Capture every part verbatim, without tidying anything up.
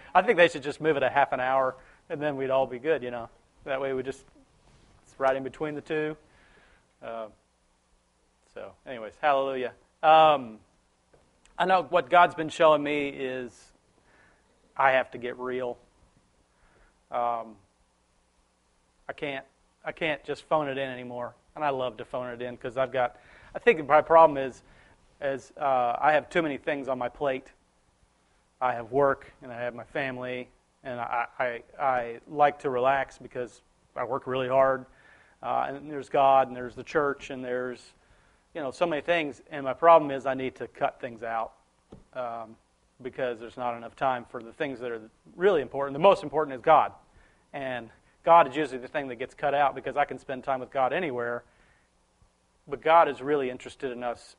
I think they should just move it a half an hour, and then we'd all be good, you know. That way we just, it's right in between the two. Uh, so, anyways, hallelujah. Um, I know what God's been showing me is I have to get real. Um, I can't, I can't just phone it in anymore. And I love to phone it in because I've got, I think my problem is, is uh, I have too many things on my plate. I have work and I have my family, and I, I, I like to relax because I work really hard. Uh, and there's God, and there's the church, and there's, you know, so many things. And my problem is I need to cut things out um, because there's not enough time for the things that are really important. The most important is God. And God is usually the thing that gets cut out because I can spend time with God anywhere. But God is really interested in us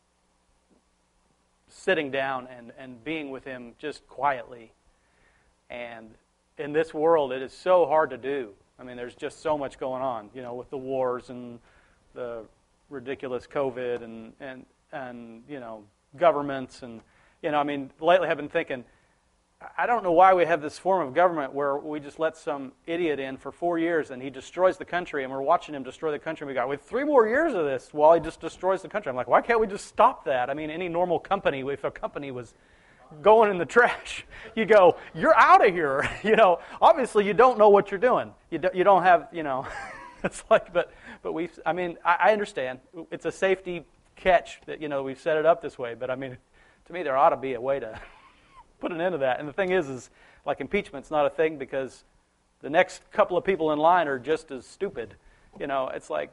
sitting down and, and being with Him just quietly. And in this world, it is so hard to do. I mean, there's just so much going on, you know, with the wars and the ridiculous COVID and, and, and you know, governments. And, you know, I mean, lately I've been thinking, I don't know why we have this form of government where we just let some idiot in for four years and he destroys the country, and we're watching him destroy the country. And we got, with three more years of this while he just destroys the country. I'm like, why can't we just stop that? I mean, any normal company, if a company was going in the trash, you go, you're out of here. You know, obviously you don't know what you're doing. You don't, you don't have, you know, it's like, but but we, I mean, I, I understand. It's a safety catch that, you know, we've set it up this way. But I mean, to me, there ought to be a way to put an end to that. And the thing is, is like impeachment's not a thing because the next couple of people in line are just as stupid. You know, it's like,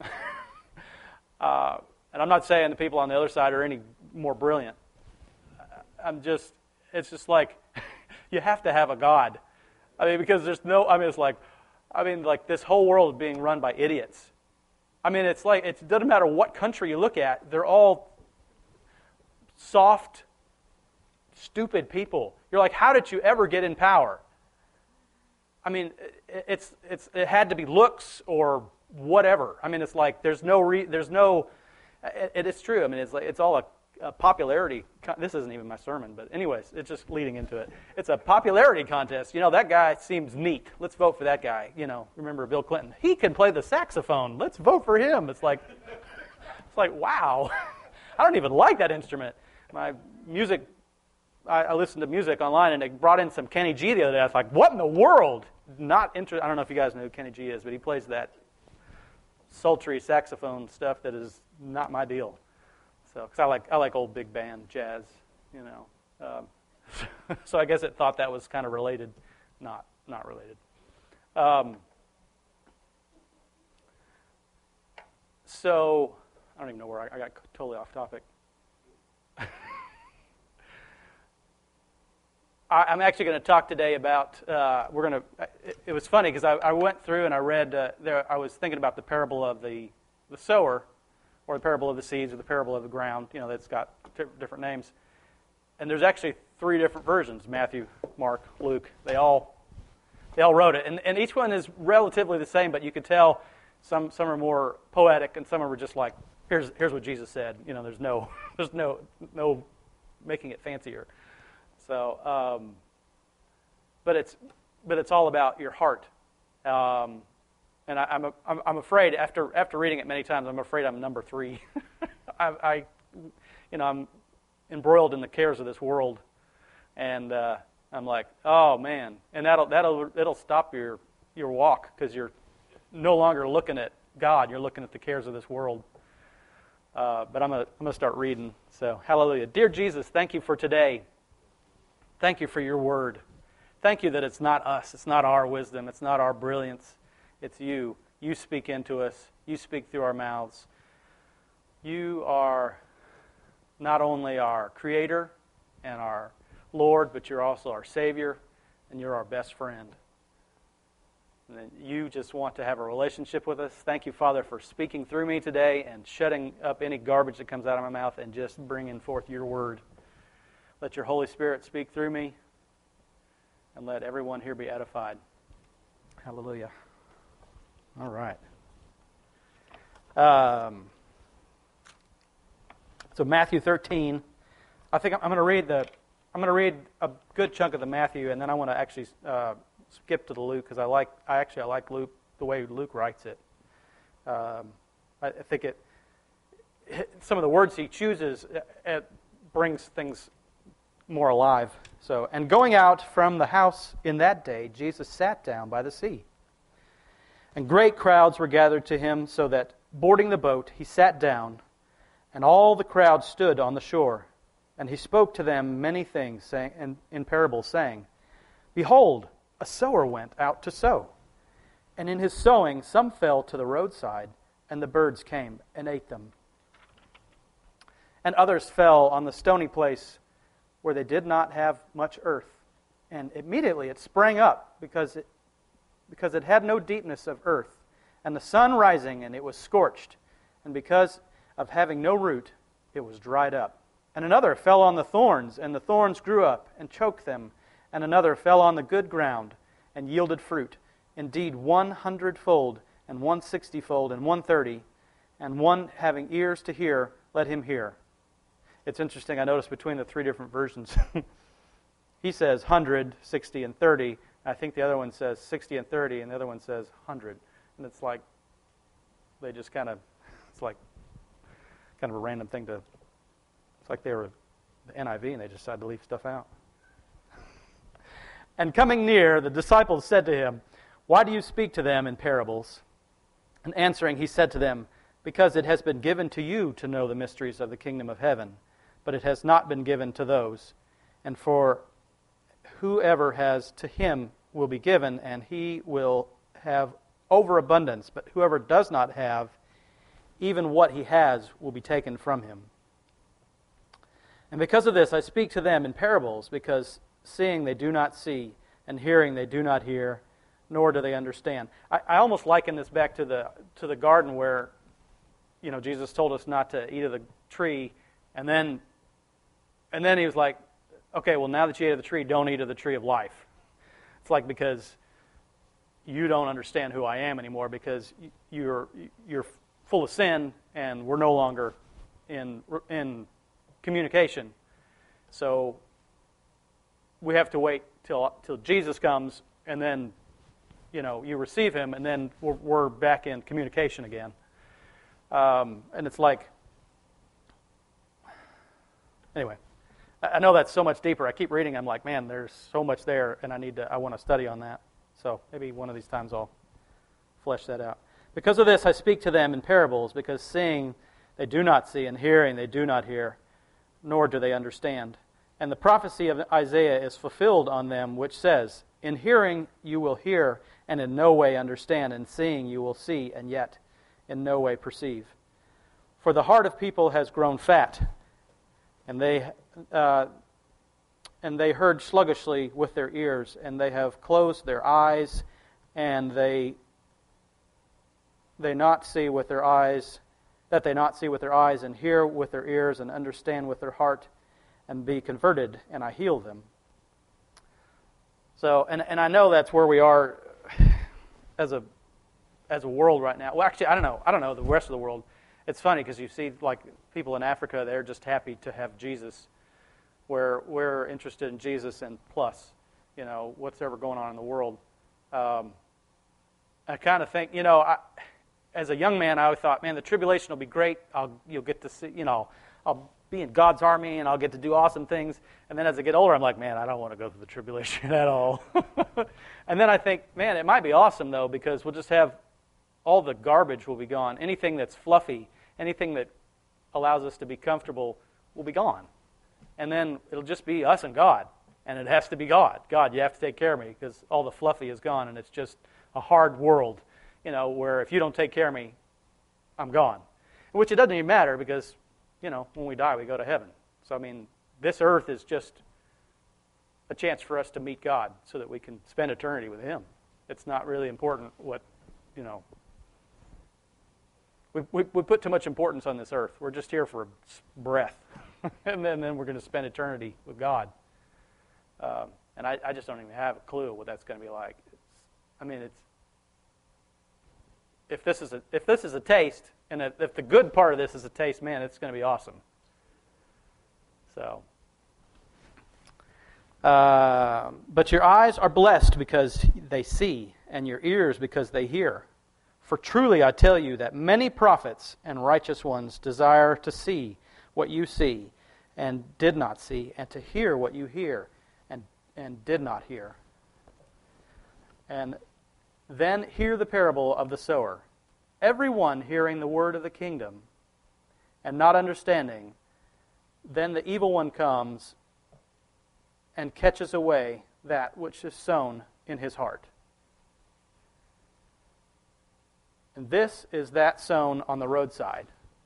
uh, and I'm not saying the people on the other side are any more brilliant. I'm just, it's just like, you have to have a God. I mean, because there's no, I mean, it's like, I mean, like this whole world is being run by idiots. I mean, it's like, it doesn't matter what country you look at, they're all soft, stupid people. You're like, how did you ever get in power? I mean, it's it's it had to be looks or whatever. I mean, it's like there's no re, there's no. It, it is true. I mean, it's like it's all a, a popularity. This isn't even my sermon, but anyways, it's just leading into it. It's a popularity contest. You know, that guy seems neat. Let's vote for that guy. You know, remember Bill Clinton? He can play the saxophone. Let's vote for him. It's like, it's like wow. I don't even like that instrument. My music. I, I listened to music online, and they brought in some Kenny G the other day. I was like, what in the world? Not inter- I don't know if you guys know who Kenny G is, but he plays that sultry saxophone stuff that is not my deal. So, because I like I like old big band jazz, you know. Um, so I guess it thought that was kind of related, not not related. Um, so I don't even know where I, I got totally off topic. I'm actually going to talk today about, uh, we're going to, it, it was funny because I, I went through and I read, uh, there, I was thinking about the parable of the, the sower, or the parable of the seeds, or the parable of the ground, you know, that's got t- different names. And there's actually three different versions, Matthew, Mark, Luke. They all they all wrote it. And, and each one is relatively the same, but you could tell some some are more poetic and some are just like, here's here's what Jesus said. You know, there's no, there's no, no making it fancier. So, um, but it's but it's all about your heart, um, and I, I'm, a, I'm I'm afraid after after reading it many times, I'm afraid I'm number three. I, I, you know, I'm embroiled in the cares of this world, and uh, I'm like, oh man, and that'll that'll it'll stop your your walk because you're no longer looking at God, you're looking at the cares of this world. Uh, but I'm gonna I'm gonna start reading. So, hallelujah, dear Jesus, thank you for today. Thank you for your word. Thank you that it's not us. It's not our wisdom. It's not our brilliance. It's you. You speak into us. You speak through our mouths. You are not only our Creator and our Lord, but you're also our Savior, and you're our best friend. And you just want to have a relationship with us. Thank you, Father, for speaking through me today and shutting up any garbage that comes out of my mouth and just bringing forth your word. Let your Holy Spirit speak through me, and let everyone here be edified. Hallelujah. All right. Um, so Matthew thirteen. I think I'm going to read the. I'm going to read a good chunk of the Matthew, and then I want to actually uh, skip to the Luke because I like I actually I like Luke the way Luke writes it. Um, I, I think it, it some of the words he chooses it, it brings things more alive. So, and going out from the house in that day, Jesus sat down by the sea. And great crowds were gathered to him, so that, boarding the boat, he sat down, and all the crowd stood on the shore. And he spoke to them many things, saying, and in parables, saying, Behold, a sower went out to sow. And in his sowing some fell to the roadside, and the birds came and ate them. And others fell on the stony place, where they did not have much earth. And immediately it sprang up, because it because it had no deepness of earth. And the sun rising, and it was scorched. And because of having no root, it was dried up. And another fell on the thorns, and the thorns grew up and choked them. And another fell on the good ground, and yielded fruit, indeed one hundredfold, and one sixtyfold, and one thirty. And one having ears to hear, let him hear. It's interesting, I noticed between the three different versions, he says one hundred, sixty, and thirty. I think the other one says sixty and thirty, and the other one says one hundred. And it's like, they just kind of, it's like kind of a random thing to, it's like they were the N I V and they just decided to leave stuff out. And coming near, the disciples said to him, Why do you speak to them in parables? And answering, he said to them, Because it has been given to you to know the mysteries of the kingdom of heaven, but it has not been given to those. And for whoever has, to him will be given, and he will have overabundance. But whoever does not have, even what he has will be taken from him. And because of this I speak to them in parables, because seeing they do not see, and hearing they do not hear, nor do they understand. I, I almost liken this back to the to the garden where, you know, Jesus told us not to eat of the tree, and then and then he was like, okay, well, now that you ate of the tree, don't eat of the tree of life. It's like, because you don't understand who I am anymore, because you're you're full of sin, and we're no longer in in communication. So we have to wait till till Jesus comes, and then, you know, you receive him, and then we're, we're back in communication again. Um, and it's like, anyway, I know that's so much deeper. I keep reading, I'm like, man, there's so much there, and I need to, I want to study on that. So maybe one of these times I'll flesh that out. Because of this, I speak to them in parables, because seeing they do not see, and hearing they do not hear, nor do they understand. And the prophecy of Isaiah is fulfilled on them, which says, In hearing you will hear, and in no way understand, and seeing you will see, and yet in no way perceive. For the heart of people has grown fat, and they uh, and they heard sluggishly with their ears, and they have closed their eyes, and they they not see with their eyes, that they not see with their eyes, and hear with their ears, and understand with their heart, and be converted, and I heal them. So, and and I know that's where we are as a as a world right now. Well, actually, I don't know. I don't know the rest of the world. It's funny because you see, like, people in Africa, they're just happy to have Jesus. Where we're interested in Jesus and plus, you know, what's ever going on in the world. Um, I kind of think, you know, I, as a young man, I always thought, man, the tribulation will be great. I'll you'll get to see, you know, I'll be in God's army, and I'll get to do awesome things. And then as I get older, I'm like, man, I don't want to go through the tribulation at all. And then I think, man, it might be awesome, though, because we'll just have all the garbage will be gone. Anything that's fluffy, anything that allows us to be comfortable will be gone. And then it'll just be us and God. And it has to be God. God, you have to take care of me, because all the fluffy is gone, and it's just a hard world, you know, where if you don't take care of me, I'm gone. Which it doesn't even matter, because, you know, when we die, we go to heaven. So, I mean, this earth is just a chance for us to meet God so that we can spend eternity with Him. It's not really important what, you know, we, we, we put too much importance on this earth. We're just here for a breath, and then, then we're going to spend eternity with God. Um, and I, I just don't even have a clue what that's going to be like. It's, I mean, it's if this is a if this is a taste, and if, if the good part of this is a taste, man, it's going to be awesome. So, Uh, but your eyes are blessed because they see, and your ears because they hear. For truly I tell you that many prophets and righteous ones desire to see what you see, and did not see, and to hear what you hear, and, and did not hear. And then hear the parable of the sower. Everyone hearing the word of the kingdom, and not understanding, then the evil one comes and catches away that which is sown in his heart. And this is that sown on the roadside.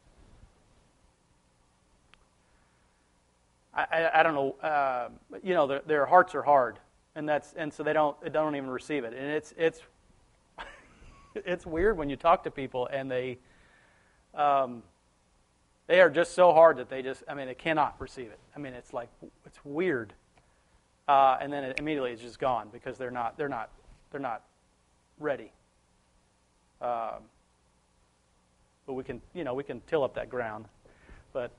I, I, I don't know, uh, you know, their, their hearts are hard, and that's and so they don't they don't even receive it, and it's it's it's weird when you talk to people and they um, they are just so hard that they just I mean they cannot receive it. I mean it's like it's weird. Uh, and then it immediately it's just gone because they're not they're not they're not ready. Um, but we can you know we can till up that ground, but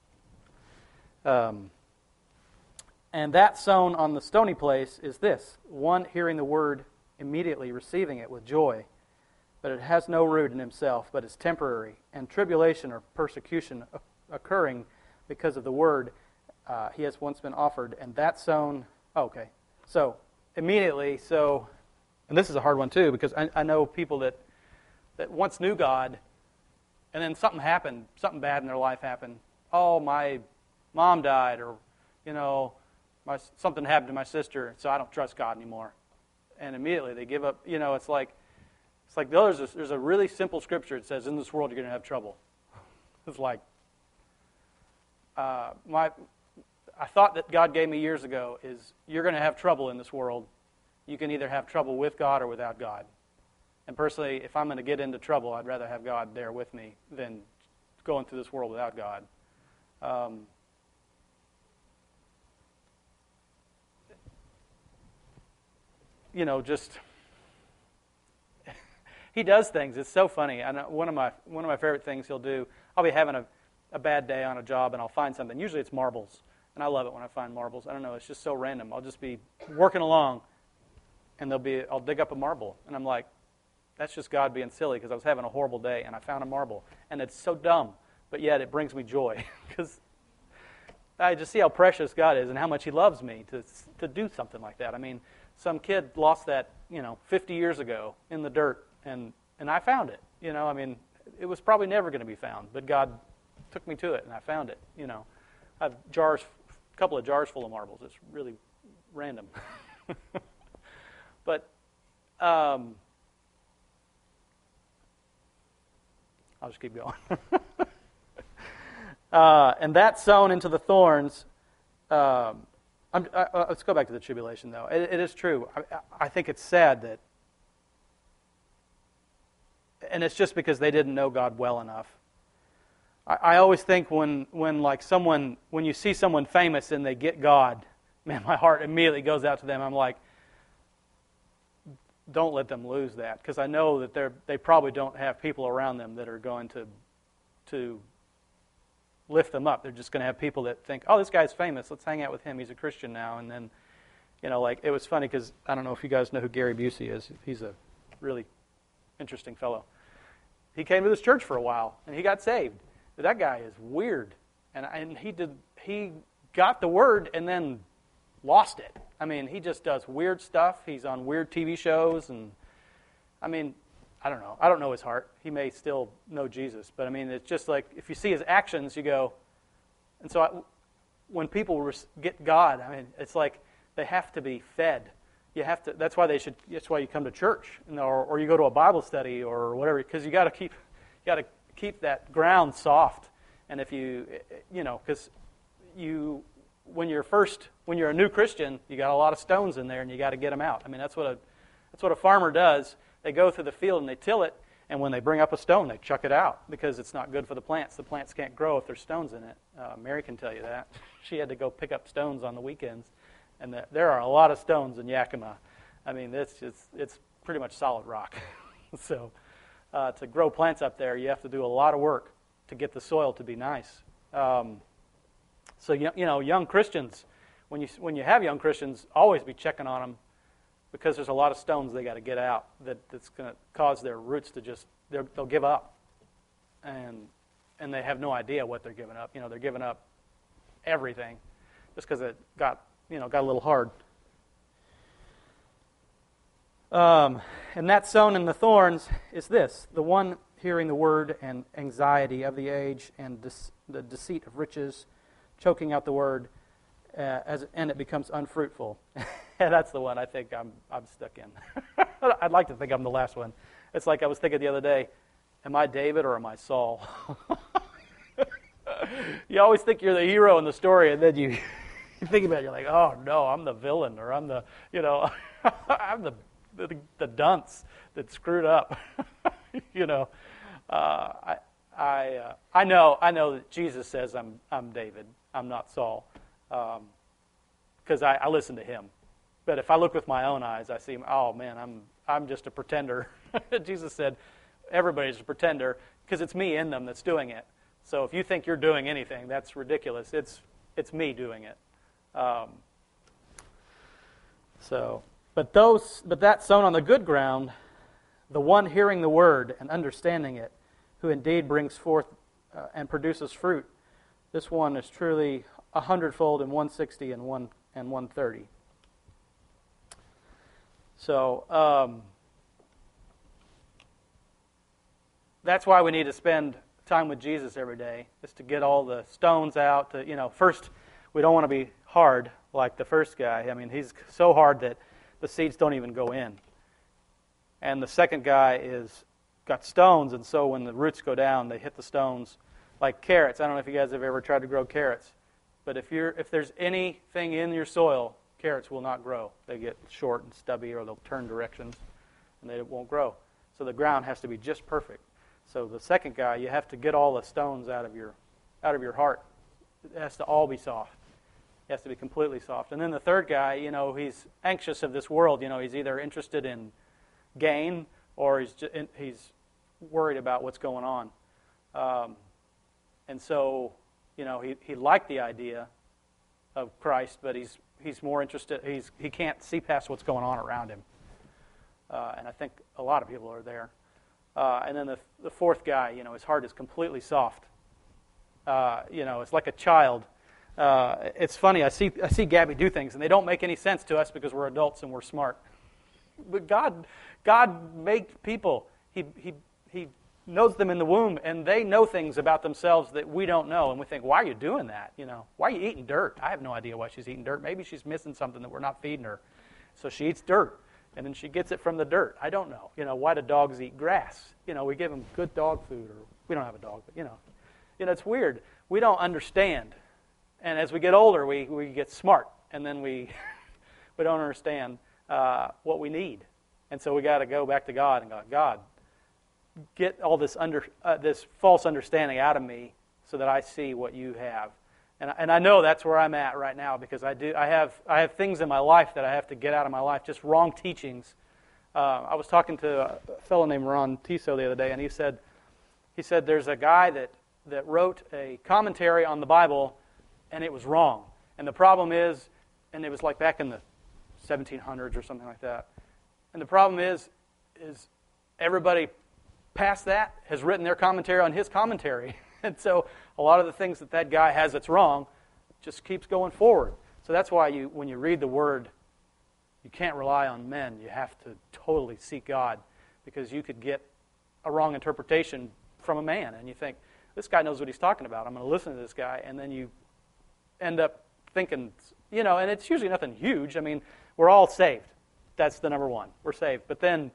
um, and that sown on the stony place is this: one hearing the word, immediately receiving it with joy, but it has no root in himself, but is temporary, and tribulation or persecution occurring because of the word uh, he has once been offered, and that sown. Oh, okay, so immediately, so, and this is a hard one too, because I, I know people that, that once knew God, and then something happened, something bad in their life happened. Oh, my mom died, or, you know, my something happened to my sister, so I don't trust God anymore. And immediately they give up, you know, it's like, it's like there's a, there's a really simple scripture that says, in this world you're going to have trouble. It's like, uh, my... I thought that God gave me years ago is you're going to have trouble in this world. You can either have trouble with God or without God. And personally, if I'm going to get into trouble, I'd rather have God there with me than going through this world without God. Um, you know, just he does things. It's so funny. I know one of my one of my favorite things he'll do. I'll be having a, a bad day on a job, and I'll find something. Usually, it's marbles. And I love it when I find marbles. I don't know, it's just so random. I'll just be working along, and there'll be I'll dig up a marble. And I'm like, that's just God being silly because I was having a horrible day, and I found a marble. And it's so dumb, but yet it brings me joy because I just see how precious God is and how much He loves me to to do something like that. I mean, some kid lost that, you know, fifty years ago in the dirt, and, and I found it. You know, I mean, it was probably never going to be found, but God took me to it, and I found it, you know. I have jars, a couple of jars full of marbles. It's really random. But um, I'll just keep going. uh, and that sown into the thorns, um, I'm, I, uh, let's go back to the tribulation, though. It, it is true. I, I think it's sad that, and it's just because they didn't know God well enough. I always think when, when like someone, when you see someone famous and they get God, man, my heart immediately goes out to them. I'm like, don't let them lose that, because I know that they're they probably don't have people around them that are going to to lift them up. They're just going to have people that think, oh, this guy's famous. Let's hang out with him. He's a Christian now. And then, you know, like it was funny because I don't know if you guys know who Gary Busey is. He's a really interesting fellow. He came to this church for a while and he got saved. That guy is weird, and and he did he got the word and then lost it. I mean, he just does weird stuff. He's on weird T V shows, and I mean, I don't know. I don't know his heart. He may still know Jesus, but I mean, it's just like if you see his actions, you go. And so, I, when people get God, I mean, it's like they have to be fed. You have to. That's why they should. That's why you come to church, you know, or, or you go to a Bible study or whatever, because you got to keep. You got to. keep that ground soft. And if you, you know, because you, when you're first, when you're a new Christian, you got a lot of stones in there and you got to get them out. I mean, that's what a, that's what a farmer does. They go through the field and they till it, and when they bring up a stone, they chuck it out because it's not good for the plants. The plants can't grow if there's stones in it. Uh, Mary can tell you that. She had to go pick up stones on the weekends, and the, there are a lot of stones in Yakima. I mean, it's just, it's pretty much solid rock. So. Uh, to grow plants up there, you have to do a lot of work to get the soil to be nice. Um, so, you, you know, young Christians, when you when you have young Christians, always be checking on them, because there's a lot of stones they got to get out that, that's going to cause their roots to just they'll give up, and and they have no idea what they're giving up. You know, they're giving up everything just because it got you know got a little hard. Um, and that sown in the thorns is this: the one hearing the word and anxiety of the age and dis- the deceit of riches, choking out the word, uh, as and it becomes unfruitful. And that's the one I think I'm I'm stuck in. I'd like to think I'm the last one. It's like I was thinking the other day: am I David or am I Saul? You always think you're the hero in the story, and then you, you think about it, you're like, oh no, I'm the villain, or I'm the you know, I'm the the, the dunce that screwed up. You know, uh, I I uh, I know I know that Jesus says I'm I'm David. I'm not Saul, because um, I, I listen to him. But if I look with my own eyes, I see, oh man, I'm I'm just a pretender. Jesus said, everybody's a pretender because it's me in them that's doing it. So if you think you're doing anything, that's ridiculous. It's it's me doing it. Um, so, but those, but that sown on the good ground, the one hearing the word and understanding it, who indeed brings forth uh, and produces fruit, this one is truly a hundredfold and one sixty and one and one thirty. So um, that's why we need to spend time with Jesus every day, is to get all the stones out. To, you know, first, we don't want to be hard like the first guy. I mean, he's so hard that the seeds don't even go in. And the second guy is got stones, and so when the roots go down, they hit the stones like carrots. I don't know if you guys have ever tried to grow carrots, but if you're if there's anything in your soil, carrots will not grow. They get short and stubby, or they'll turn directions, and they won't grow. So the ground has to be just perfect. So the second guy, you have to get all the stones out of your out of your heart. It has to all be soft. It has to be completely soft. And then the third guy, you know, he's anxious of this world. You know, he's either interested in gain or he's just, he's worried about what's going on. Um, and so, you know, he, he liked the idea of Christ, but he's he's more interested. He's he can't see past what's going on around him. Uh, and I think a lot of people are there. Uh, and then the the fourth guy, you know, his heart is completely soft. Uh, you know, it's like a child. Uh, it's funny. I see I see Gabby do things, and they don't make any sense to us because we're adults and we're smart. But God, God made people. He he he knows them in the womb, and they know things about themselves that we don't know. And we think, why are you doing that? You know, why are you eating dirt? I have no idea why she's eating dirt. Maybe she's missing something that we're not feeding her, so she eats dirt. And then she gets it from the dirt. I don't know. You know, why do dogs eat grass? You know, we give them good dog food, or we don't have a dog, but you know, you know, it's weird. We don't understand, and as we get older, we, we get smart, and then we we don't understand uh, what we need, and so we got to go back to God and go, God, get all this under uh, this false understanding out of me, so that I see what you have. And, and I know that's where I'm at right now, because I do. I have I have things in my life that I have to get out of my life, just wrong teachings. Uh, I was talking to a fellow named Ron Tiso the other day, and he said, he said there's a guy that, that wrote a commentary on the Bible, and it was wrong. And the problem is, and it was like back in the seventeen hundreds or something like that. And the problem is, is everybody past that has written their commentary on his commentary. And so a lot of the things that that guy has that's wrong just keeps going forward. So that's why you, when you read the Word, you can't rely on men. You have to totally seek God, because you could get a wrong interpretation from a man. And you think, this guy knows what he's talking about. I'm going to listen to this guy. And then you end up thinking, you know, and it's usually nothing huge. I mean, we're all saved. That's the number one. We're saved. But then,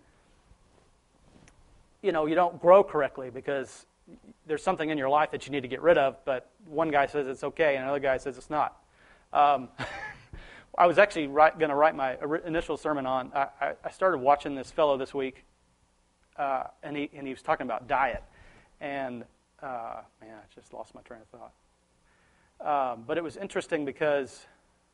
you know, you don't grow correctly because there's something in your life that you need to get rid of, but one guy says it's okay, and another guy says it's not. Um, I was actually going to write my initial sermon on, I, I started watching this fellow this week, uh, and, he, and he was talking about diet. And, uh, man, I just lost my train of thought. Um, but it was interesting because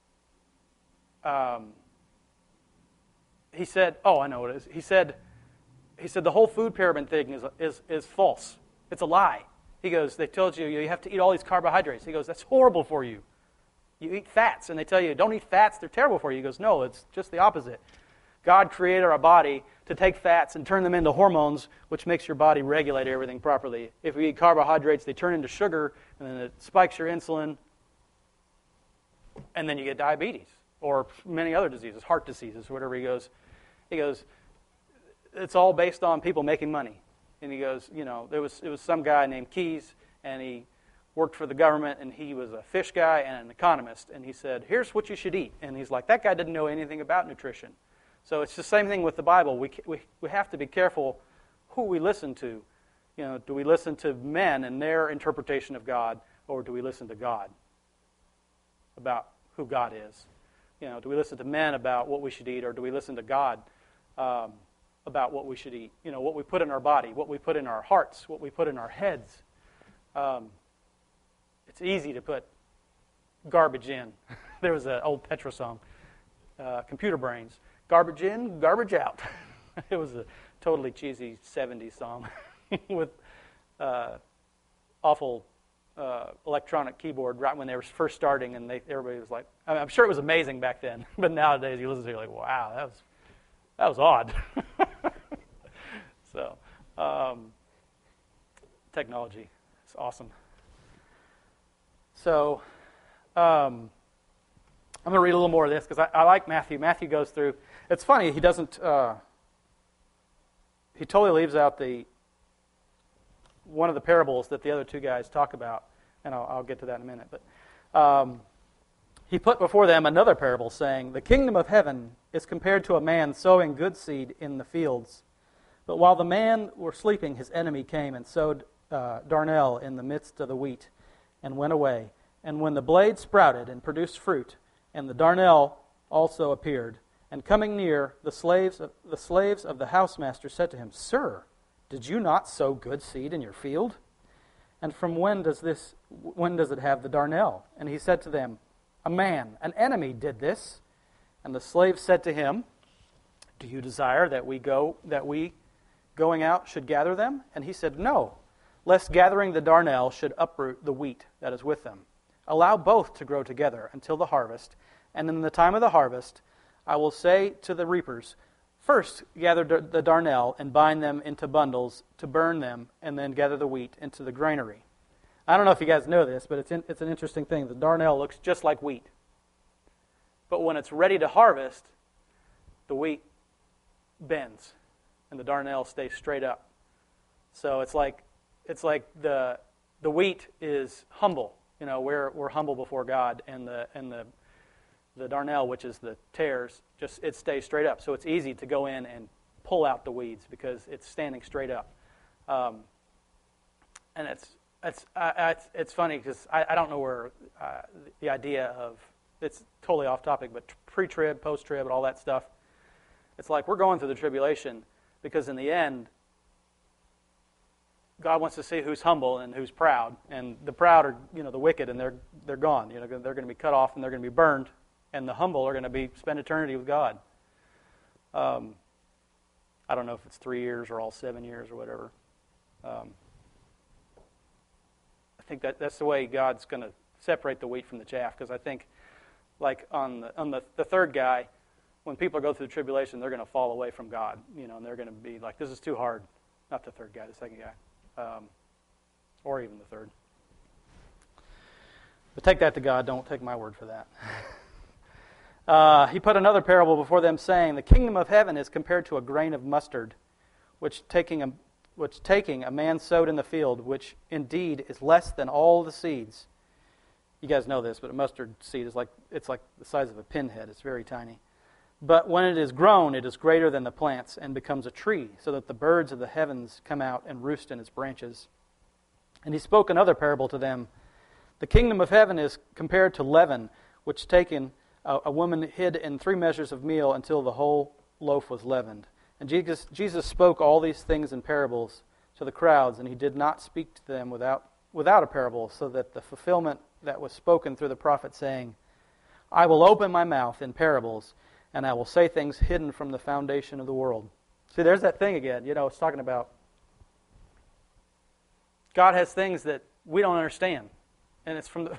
um, he said, oh, I know what it is. He said, he said the whole food pyramid thing is is is false. It's a lie. He goes, they told you you have to eat all these carbohydrates. He goes, that's horrible for you. You eat fats, and they tell you, don't eat fats, they're terrible for you. He goes, no, it's just the opposite. God created our body to take fats and turn them into hormones, which makes your body regulate everything properly. If you eat carbohydrates, they turn into sugar, and then it spikes your insulin, and then you get diabetes, or many other diseases, heart diseases, whatever. He goes, he goes, it's all based on people making money. And he goes, you know, there was it was some guy named Keyes, and he worked for the government, and he was a fish guy and an economist, and he said, here's what you should eat. And he's like, that guy didn't know anything about nutrition. So it's the same thing with the Bible. We we we have to be careful who we listen to. You know, do we listen to men and their interpretation of God, or do we listen to God about who God is? You know, do we listen to men about what we should eat, or do we listen to God um, about what we should eat? You know, what we put in our body, what we put in our hearts, what we put in our heads. Um, it's easy to put garbage in. There was an old Petra song, uh, Computer Brains. Garbage in, garbage out. It was a totally cheesy seventies song with uh, awful uh, electronic keyboard right when they were first starting, and they, everybody was like, I mean, I'm sure it was amazing back then, but nowadays you listen to it, you're like, wow, that was that was odd. So, um, technology is awesome. So, um, I'm going to read a little more of this because I, I like Matthew. Matthew goes through. It's funny, he doesn't, uh, he totally leaves out the one of the parables that the other two guys talk about, and I'll, I'll get to that in a minute. But um, he put before them another parable, saying, the kingdom of heaven is compared to a man sowing good seed in the fields. But while the man were sleeping, his enemy came and sowed uh, darnel in the midst of the wheat, and went away. And when the blade sprouted and produced fruit, and the darnel also appeared, and coming near, the slaves of, the slaves of the housemaster said to him, Sir, did you not sow good seed in your field? And from when does this? When does it have the darnel? And he said to them, A man, an enemy, did this. And the slaves said to him, Do you desire that we go, that we, going out, should gather them? And he said, No, lest gathering the darnel should uproot the wheat that is with them. Allow both to grow together until the harvest, and in the time of the harvest, I will say to the reapers, First gather the darnel and bind them into bundles to burn them, and then gather the wheat into the granary. I don't know if you guys know this, but it's in, it's an interesting thing. The darnel looks just like wheat. But when it's ready to harvest, the wheat bends, and the darnel stays straight up. So it's like it's like the the wheat is humble. You know, we're we're humble before God, and the and the the darnel, which is the tares, just it stays straight up. So it's easy to go in and pull out the weeds because it's standing straight up. Um, and it's it's uh, it's, it's funny because I, I don't know where uh, the idea of it's totally off topic, but pre-trib, post-trib, and all that stuff. It's like we're going through the tribulation because in the end, God wants to see who's humble and who's proud, and the proud are, you know, the wicked, and they're they're gone. You know, they're going to be cut off and they're going to be burned, and the humble are going to be spend eternity with God. Um, I don't know if it's three years or all seven years or whatever. Um, I think that that's the way God's going to separate the wheat from the chaff, because I think, like on the on the, the third guy, when people go through the tribulation, they're going to fall away from God. You know, and they're going to be like, "This is too hard." Not the third guy, the second guy. Um, or even the third. But take that to God. Don't take my word for that. uh, he put another parable before them, saying, The kingdom of heaven is compared to a grain of mustard, which taking a, which taking a man sowed in the field, which indeed is less than all the seeds. You guys know this, but a mustard seed is like it's like the size of a pinhead. It's very tiny. But when it is grown, it is greater than the plants and becomes a tree, so that the birds of the heavens come out and roost in its branches. And he spoke another parable to them. The kingdom of heaven is compared to leaven, which taken a, a woman hid in three measures of meal until the whole loaf was leavened. And Jesus, Jesus spoke all these things in parables to the crowds, and he did not speak to them without, without a parable, so that the fulfillment that was spoken through the prophet, saying, I will open my mouth in parables, and I will say things hidden from the foundation of the world. See, there's that thing again. You know, it's talking about God has things that we don't understand. And it's from the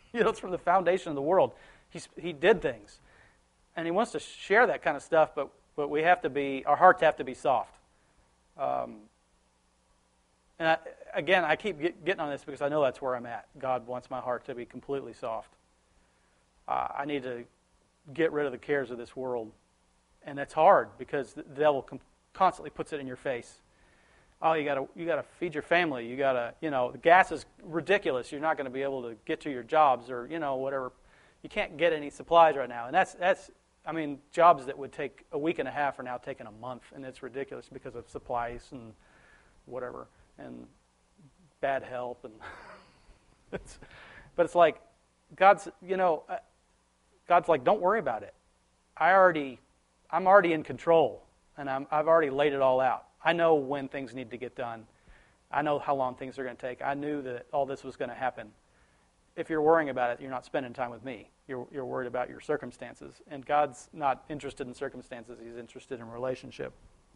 You know, it's from the foundation of the world. He's, he did things. And he wants to share that kind of stuff, but, but we have to be, our hearts have to be soft. Um, and I, again, I keep get, getting on this because I know that's where I'm at. God wants my heart to be completely soft. Uh, I need to get rid of the cares of this world. And that's hard because the devil com- constantly puts it in your face. Oh, you gotta you gotta feed your family. You gotta, you know, the gas is ridiculous. You're not going to be able to get to your jobs, or you know, whatever. You can't get any supplies right now, and that's that's. I mean, jobs that would take a week and a half are now taking a month, and it's ridiculous because of supplies and whatever, and bad help, and it's. But it's like God's, you know, God's like, don't worry about it. I already, I'm already in control, and I'm, I've already laid it all out. I know when things need to get done. I know how long things are going to take. I knew that all this was going to happen. If you're worrying about it, you're not spending time with me. You're, you're worried about your circumstances. And God's not interested in circumstances. He's interested in relationship.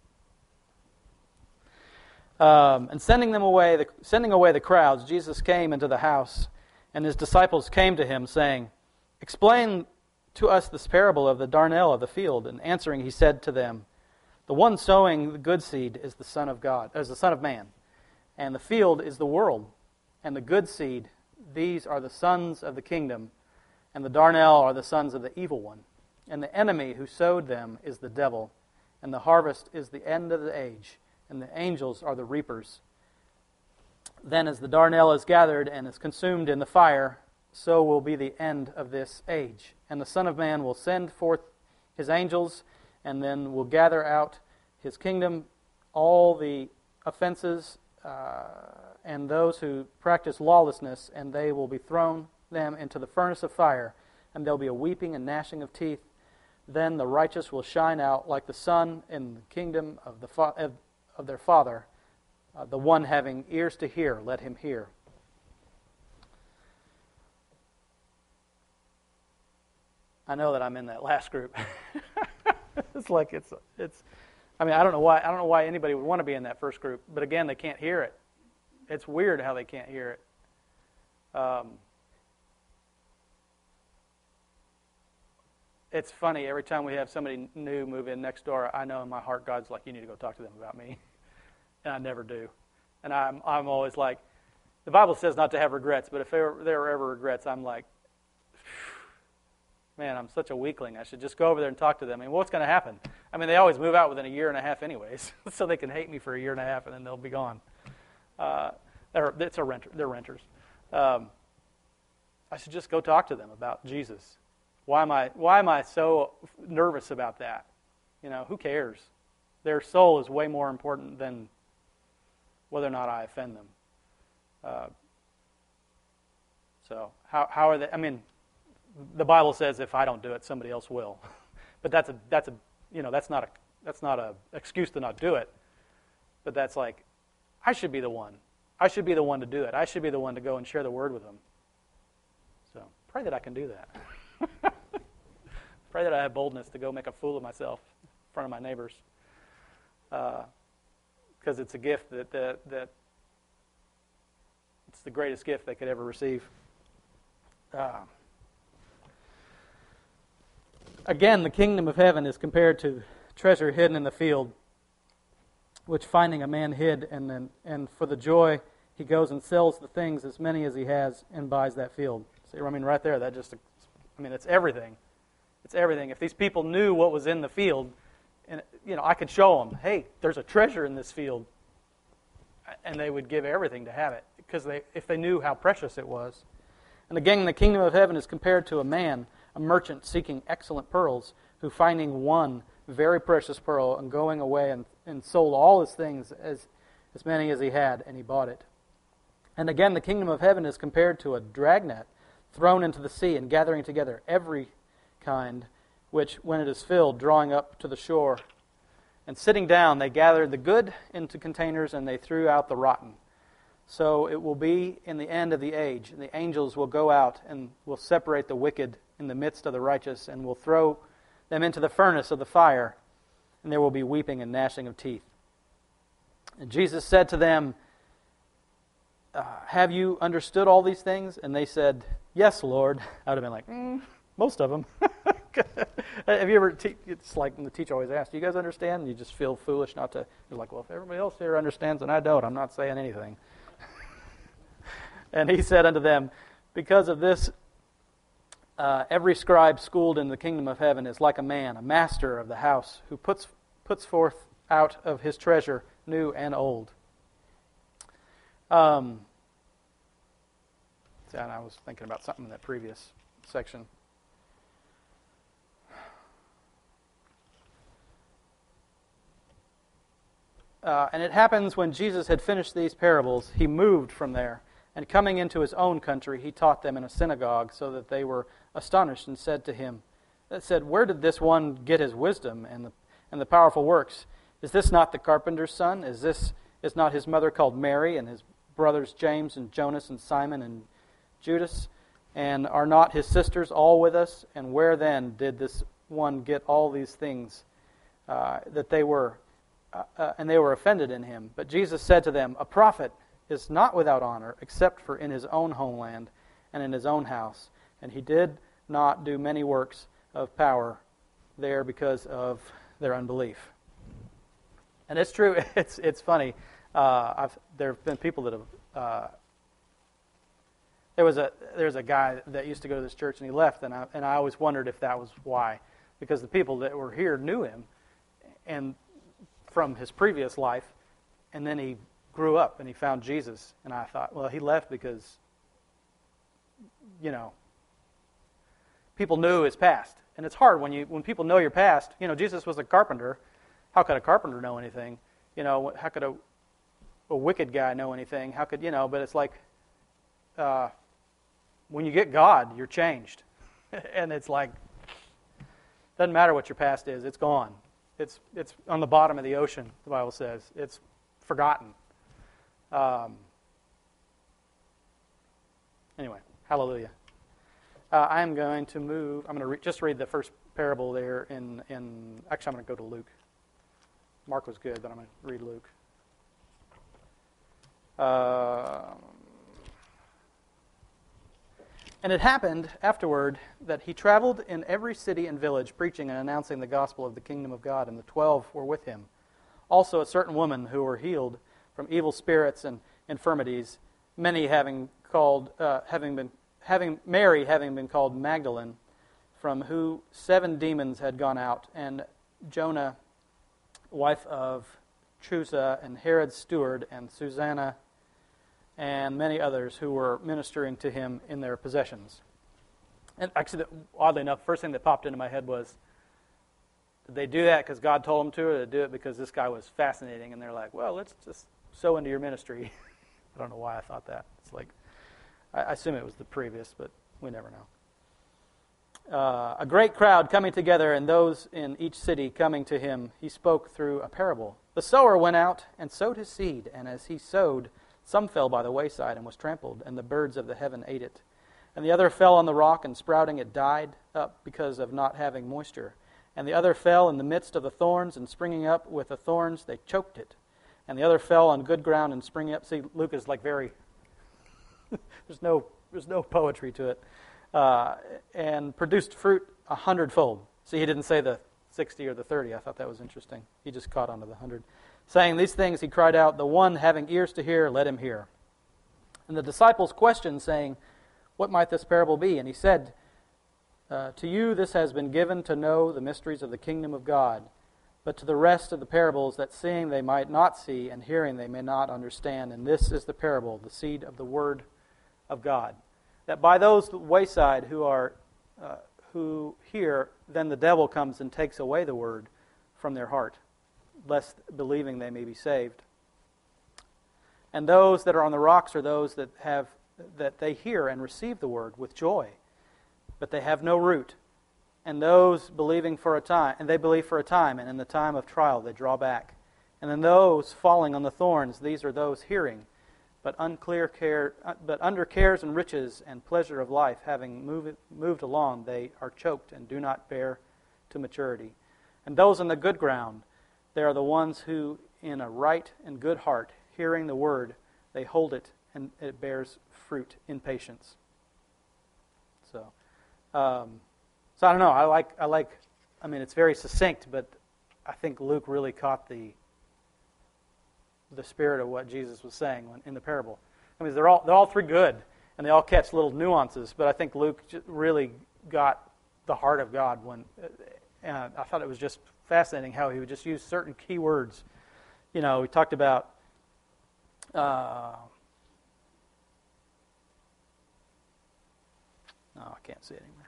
Um, and sending them away, the, sending away the crowds, Jesus came into the house, and his disciples came to him, saying, "Explain to us this parable of the darnel of the field." And answering, he said to them, "The one sowing the good seed is the Son of God, as the Son of Man, and the field is the world, and the good seed, these are the sons of the kingdom, and the darnel are the sons of the evil one. And the enemy who sowed them is the devil, and the harvest is the end of the age, and the angels are the reapers. Then as the darnel is gathered and is consumed in the fire, so will be the end of this age. And the Son of Man will send forth his angels, and then will gather out his kingdom, all the offenses uh, and those who practice lawlessness, and they will be thrown them into the furnace of fire, and there'll be a weeping and gnashing of teeth. Then the righteous will shine out like the sun in the kingdom of the fa- of, of their Father. Uh, the one having ears to hear, let him hear." I know that I'm in that last group. It's like it's it's. I mean, I don't know why. I don't know why anybody would want to be in that first group. But again, they can't hear it. It's weird how they can't hear it. Um, it's funny every time we have somebody new move in next door. I know in my heart God's like, "You need to go talk to them about me," and I never do. And I'm I'm always like, the Bible says not to have regrets, but if there there are ever regrets, I'm like, man, I'm such a weakling. I should just go over there and talk to them. I mean, what's going to happen? I mean, they always move out within a year and a half anyways, so they can hate me for a year and a half, and then they'll be gone. Uh, they're, it's a renter. They're renters. Um, I should just go talk to them about Jesus. Why am I, why am I so nervous about that? You know, who cares? Their soul is way more important than whether or not I offend them. Uh, so how how are they? I mean, the Bible says if I don't do it, somebody else will. But that's a that's a you know that's not a that's not a excuse to not do it. But that's like, I should be the one. I should be the one to do it. I should be the one to go and share the word with them. So pray that I can do that. Pray that I have boldness to go make a fool of myself in front of my neighbors. Because uh, it's a gift that, that that it's the greatest gift they could ever receive. Uh, Again, the kingdom of heaven is compared to treasure hidden in the field, which finding a man hid, and then and for the joy he goes and sells the things, as many as he has, and buys that field. So I mean, right there, that just, I mean, it's everything. It's everything. If these people knew what was in the field, and you know, I could show them, hey, there's a treasure in this field, and they would give everything to have it, because they, if they knew how precious it was. And again, the kingdom of heaven is compared to a man, a merchant seeking excellent pearls, who finding one very precious pearl, and going away and, and sold all his things, as, as many as he had, and he bought it. And again, the kingdom of heaven is compared to a dragnet thrown into the sea, and gathering together every kind, which, when it is filled, drawing up to the shore. And sitting down, they gathered the good into containers, and they threw out the rotten. So it will be in the end of the age. And the angels will go out and will separate the wicked in the midst of the righteous, and will throw them into the furnace of the fire, and there will be weeping and gnashing of teeth. And Jesus said to them, uh, "Have you understood all these things?" And they said, "Yes, Lord." I would have been like, mm, "Most of them." Have you ever? Te- it's like when the teacher always asks, "Do you guys understand?" And you just feel foolish not to. You're like, "Well, if everybody else here understands and I don't, I'm not saying anything." And he said unto them, "Because of this, uh, every scribe schooled in the kingdom of heaven is like a man, a master of the house, who puts puts forth out of his treasure new and old." Um, and I was thinking about something in that previous section. Uh, and it happens when Jesus had finished these parables, he moved from there, and coming into his own country, he taught them in a synagogue, so that they were astonished and said to him, that said, "Where did this one get his wisdom and the and the powerful works? Is this not the carpenter's son? Is this is not his mother called Mary, and his brothers James and Jonas and Simon and Judas? And are not his sisters all with us? And where then did this one get all these things uh, that they were?" Uh, uh, and they were offended in him. But Jesus said to them, "A prophet is not without honor, except for in his own homeland and in his own house." And he did not do many works of power there because of their unbelief. And it's true. It's it's funny. Uh, I've, there have been people that have. Uh, there was a there's a guy that used to go to this church, and he left, and I and I always wondered if that was why, because the people that were here knew him, and from his previous life, and then he grew up and he found Jesus, and I thought, well, he left because, you know, people knew his past, and it's hard when you when people know your past. You know, Jesus was a carpenter. How could a carpenter know anything? You know, how could a a wicked guy know anything? How could you know? But it's like, uh, when you get God, you're changed, and it's like, doesn't matter what your past is; it's gone. It's it's on the bottom of the ocean, the Bible says. It's forgotten. Um, anyway, hallelujah. Uh, I'm going to move. I'm going to re- just read the first parable there. In in actually, I'm going to go to Luke. Mark was good, but I'm going to read Luke. Uh, And it happened afterward that he traveled in every city and village, preaching and announcing the gospel of the kingdom of God, and the twelve were with him. Also a certain woman who were healed from evil spirits and infirmities, many having called, uh, having been, having Mary having been called Magdalene, from who seven demons had gone out, and Jonah, wife of Chusa, and Herod's steward, and Susanna, and many others who were ministering to him in their possessions. And actually, oddly enough, the first thing that popped into my head was, did they do that because God told them to, or did they do it because this guy was fascinating, and they're like, well, let's just sow into your ministry. I don't know why I thought that. It's like, I assume it was the previous, but we never know. Uh, a great crowd coming together, and those in each city coming to him, he spoke through a parable. The sower went out and sowed his seed, and as he sowed, some fell by the wayside and was trampled, and the birds of the heaven ate it. And the other fell on the rock, and sprouting it died up because of not having moisture. And the other fell in the midst of the thorns, and springing up with the thorns, they choked it. And the other fell on good ground, and springing up. See, Luke is like very. there's no there's no poetry to it, uh, and produced fruit a hundredfold. See, he didn't say the sixty or the thirty. I thought that was interesting. He just caught on to the hundred. Saying these things, he cried out, "The one having ears to hear, let him hear." And the disciples questioned, saying, "What might this parable be?" And he said, uh, "To you this has been given to know the mysteries of the kingdom of God, but to the rest of the parables, that seeing they might not see, and hearing they may not understand. And this is the parable, the seed of the word of God. That by those wayside who are uh, who hear, then the devil comes and takes away the word from their heart, lest believing they may be saved. And those that are on the rocks are those that have that they hear and receive the word with joy, but they have no root. And those believing for a time, and they believe for a time, and in the time of trial they draw back. And then those falling on the thorns, these are those hearing, but unclear care, but under cares and riches and pleasure of life, having moved moved along, they are choked and do not bear to maturity. And those on the good ground, they are the ones who, in a right and good heart, hearing the word, they hold it, and it bears fruit in patience. Um, so I don't know. I like. I like. I mean, it's very succinct, but I think Luke really caught the the spirit of what Jesus was saying when, in the parable. I mean, they're all they're all three good, and they all catch little nuances. But I think Luke really got the heart of God when. And I thought it was just fascinating how he would just use certain key words. You know, we talked about. Uh, no, I can't see it anymore.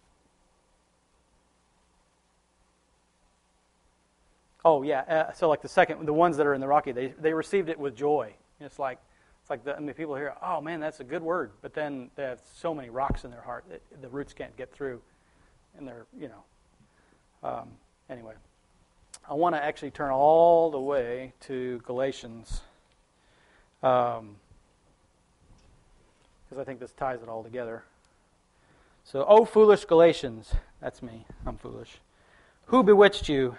Oh yeah, uh, so like the second, the ones that are in the Rocky, they they received it with joy. It's like it's like the, I mean, people hear, oh man, that's a good word, but then they have so many rocks in their heart that the roots can't get through, and they're you know. Um, anyway, I want to actually turn all the way to Galatians. Because um, I think this ties it all together. So, O foolish Galatians, that's me, I'm foolish. Who bewitched you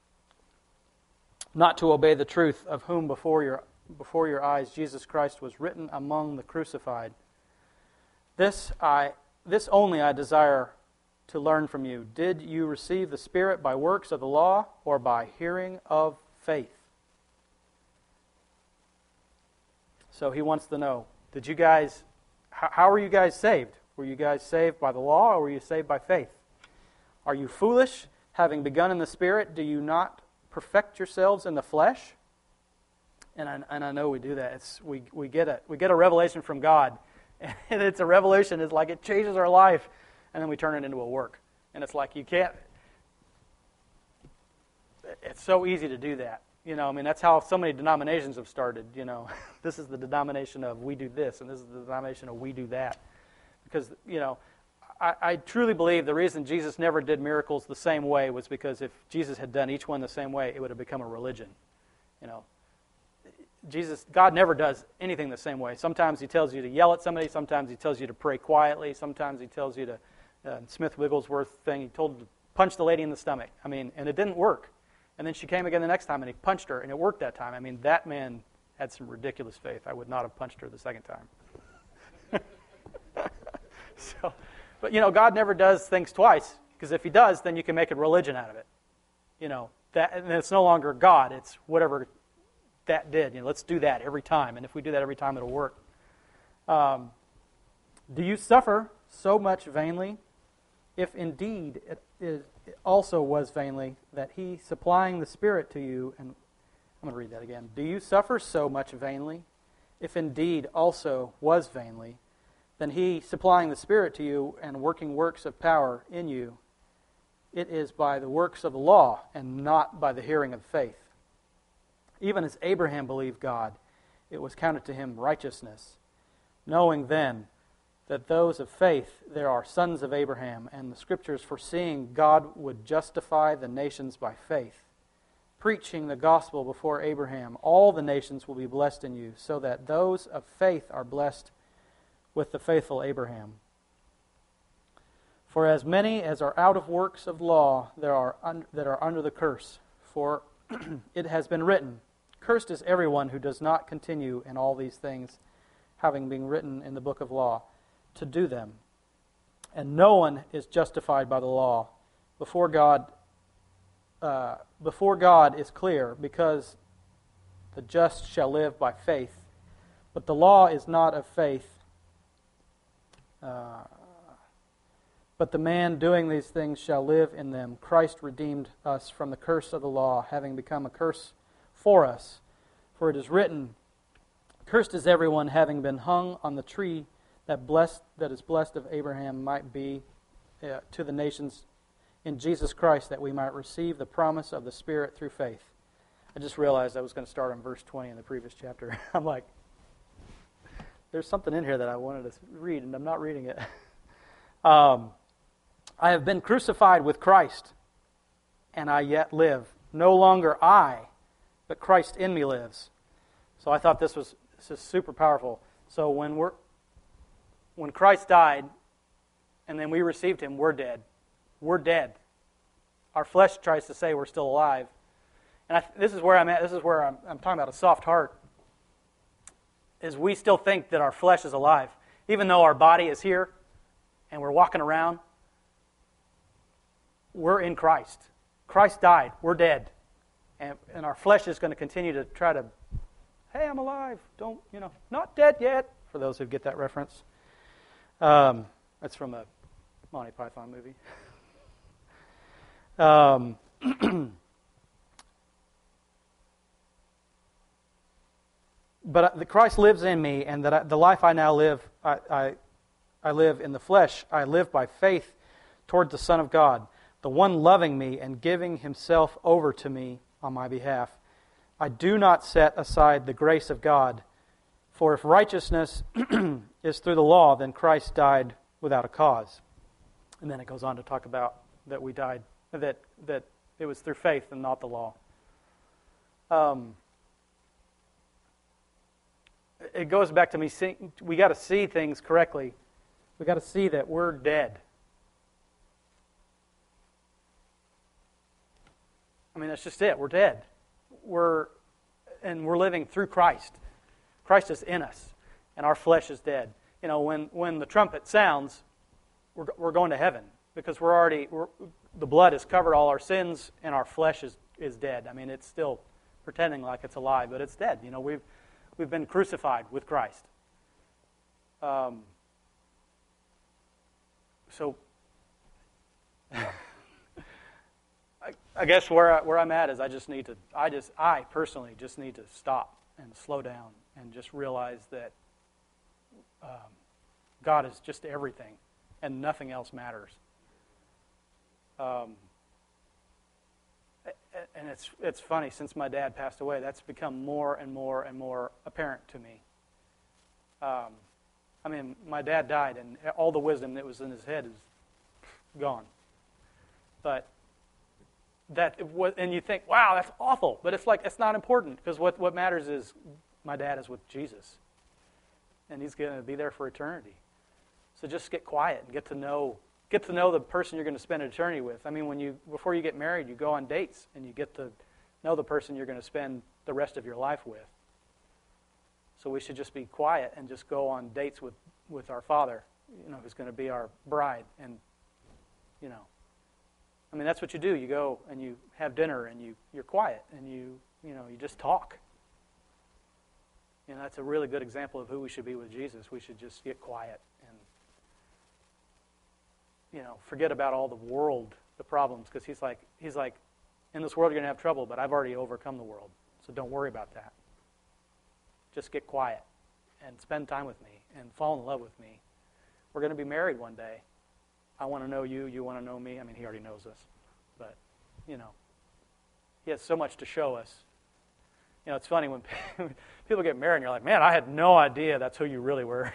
not to obey the truth, of whom before your before your eyes Jesus Christ was written among the crucified? This I this only I desire to learn from you. Did you receive the Spirit by works of the law or by hearing of faith? So he wants to know, did you guys, how, how were you guys saved? Were you guys saved by the law or were you saved by faith? Are you foolish? Having begun in the Spirit, do you not perfect yourselves in the flesh? And I, and I know we do that. It's, we, we, get a, we get a revelation from God. And it's a revelation. It's like it changes our life. And then we turn it into a work. And it's like you can't, it's so easy to do that. You know, I mean, that's how so many denominations have started, you know. This is the denomination of we do this, and this is the denomination of we do that. Because, you know, I, I truly believe the reason Jesus never did miracles the same way was because if Jesus had done each one the same way, it would have become a religion. You know, Jesus, God never does anything the same way. Sometimes He tells you to yell at somebody. Sometimes He tells you to pray quietly. Sometimes He tells you to, uh, Smith Wigglesworth thing, He told to punch the lady in the stomach. I mean, and it didn't work. And then she came again the next time, and he punched her, and it worked that time. I mean, that man had some ridiculous faith. I would not have punched her the second time. so, but, you know, God never does things twice, because if He does, then you can make a religion out of it. You know, that, and it's no longer God. It's whatever that did. You know, let's do that every time, and if we do that every time, it'll work. Um, do you suffer so much vainly, if indeed it is it also was vainly, that He supplying the Spirit to you, and I'm going to read that again. Do you suffer so much vainly? If indeed also was vainly, then He supplying the Spirit to you and working works of power in you, it is by the works of the law and not by the hearing of faith. Even as Abraham believed God, it was counted to him righteousness. Knowing then that those of faith, there are sons of Abraham, and the Scriptures foreseeing God would justify the nations by faith, preaching the gospel before Abraham, all the nations will be blessed in you, so that those of faith are blessed with the faithful Abraham. For as many as are out of works of law, there are un- that are under the curse. For it has been written, cursed is everyone who does not continue in all these things, having been written in the book of law, to do them. And no one is justified by the law before God. Uh, before God is clear, because the just shall live by faith. But the law is not of faith. Uh, but the man doing these things shall live in them. Christ redeemed us from the curse of the law, having become a curse for us. For it is written, cursed is everyone having been hung on the tree, that blessed that is blessed of Abraham might be uh, to the nations in Jesus Christ, that we might receive the promise of the Spirit through faith. I just realized I was going to start on verse twenty in the previous chapter. I'm like, there's something in here that I wanted to read, and I'm not reading it. um, I have been crucified with Christ, and I yet live. No longer I, but Christ in me lives. So I thought this was this is super powerful. So when we're when Christ died, and then we received Him, we're dead. We're dead. Our flesh tries to say we're still alive. And I, this is where I'm at. This is where I'm, I'm talking about a soft heart. Is we still think that our flesh is alive. Even though our body is here, and we're walking around, we're in Christ. Christ died. We're dead. And, and our flesh is going to continue to try to, hey, I'm alive. Don't, you know, not dead yet, for those who get that reference. Um, that's from a Monty Python movie. Um, but the Christ lives in me, and that I, the life I now live, I, I, I live in the flesh. I live by faith toward the Son of God, the one loving me and giving himself over to me on my behalf. I do not set aside the grace of God, for if righteousness is through the law, then Christ died without a cause. And then it goes on to talk about that we died, that that it was through faith and not the law. Um, it goes back to me seeing, we got to see things correctly. We got to see that we're dead. I mean, that's just it. We're dead. We're and we're living through Christ. Christ is in us, and our flesh is dead. You know, when, when the trumpet sounds, we're we're going to heaven because we're already we're, the blood has covered all our sins, and our flesh is, is dead. I mean, it's still pretending like it's alive, but it's dead. You know, we've we've been crucified with Christ. Um. So. I guess where I, where I'm at is I just need to I just I personally just need to stop and slow down and just realize that um, God is just everything and nothing else matters. Um, and it's it's funny, since my dad passed away, that's become more and more and more apparent to me. Um, I mean, my dad died, and all the wisdom that was in his head is gone. But That it was, and you think, wow, that's awful. But it's like, it's not important, because what, what matters is my dad is with Jesus. And he's going to be there for eternity. So just get quiet and get to know get to know the person you're going to spend eternity with. I mean, when you before you get married, you go on dates, and you get to know the person you're going to spend the rest of your life with. So we should just be quiet and just go on dates with, with our Father, you know, who's going to be our bride. And, you know, I mean, that's what you do. You go and you have dinner, and you, you're quiet, and you, you know, you just talk. You know, that's a really good example of who we should be with Jesus. We should just get quiet and, you know, forget about all the world, the problems, because he's like, he's like, in this world you're going to have trouble, but I've already overcome the world, so don't worry about that. Just get quiet and spend time with me and fall in love with me. We're going to be married one day. I want to know you, you want to know me. I mean, he already knows us. But, you know, he has so much to show us. You know, it's funny when people get married and you're like, man, I had no idea that's who you really were.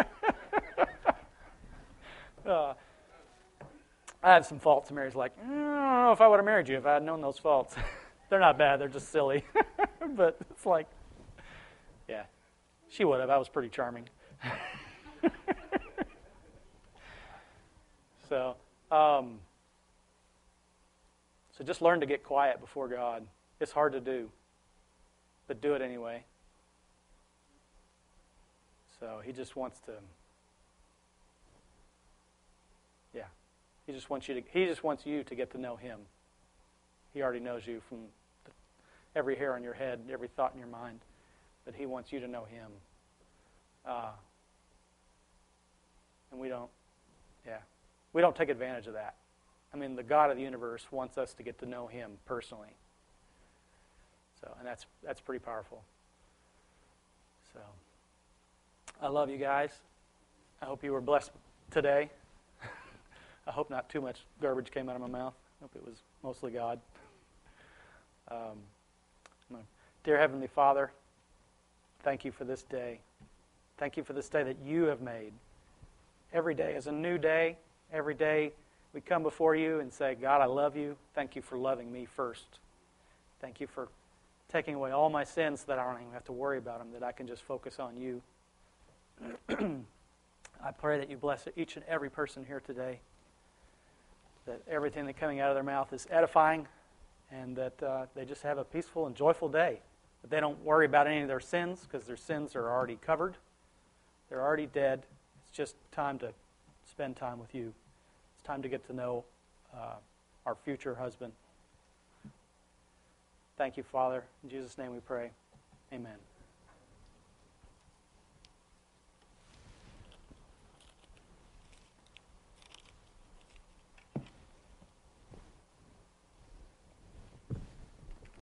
uh, I have some faults. And Mary's like, I don't know if I would have married you if I had known those faults. They're not bad. They're just silly. But it's like, yeah, she would have. I was pretty charming. So, um, so just learn to get quiet before God. It's hard to do, but do it anyway. So he just wants to, yeah, he just wants you to. He just wants you to get to know him. He already knows you from the, every hair on your head, every thought in your mind, but he wants you to know him. Uh, and we don't, yeah. We don't take advantage of that. I mean, the God of the universe wants us to get to know him personally. So, and that's that's pretty powerful. So, I love you guys. I hope you were blessed today. I hope not too much garbage came out of my mouth. I hope it was mostly God. Um, dear Heavenly Father, thank you for this day. Thank you for this day that you have made. Every day is a new day. Every day we come before you and say, God, I love you. Thank you for loving me first. Thank you for taking away all my sins so that I don't even have to worry about them, that I can just focus on you. I pray that you bless each and every person here today, that everything that's coming out of their mouth is edifying, and that uh, they just have a peaceful and joyful day. That they don't worry about any of their sins, because their sins are already covered. They're already dead. It's just time to spend time with you. It's time to get to know uh, our future husband. Thank you, Father. In Jesus' name we pray. Amen.